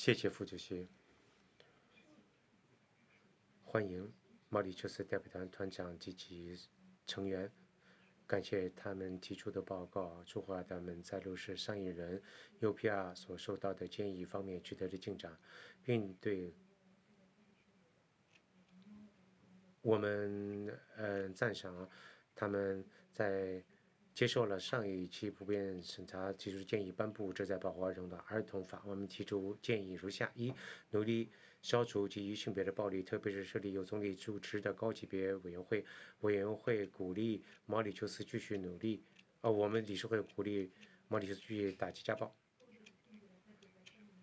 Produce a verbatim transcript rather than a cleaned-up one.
谢谢副主席，欢迎毛里求斯代表团团长及其成员，感谢他们提出的报告，祝贺他们在路士上亿人 U P R 所受到的建议方面取得的进展，并对我们嗯、呃、赞赏他们在接受了上一期普遍审查提出建议，颁布旨在保护儿童的儿童法。我们提出建议如下：一、努力消除基于性别的暴力，特别是设立由总理主持的高级别委员会。委员会鼓励毛里求斯继续努力。呃，我们理事会鼓励毛里求斯继续打击家暴。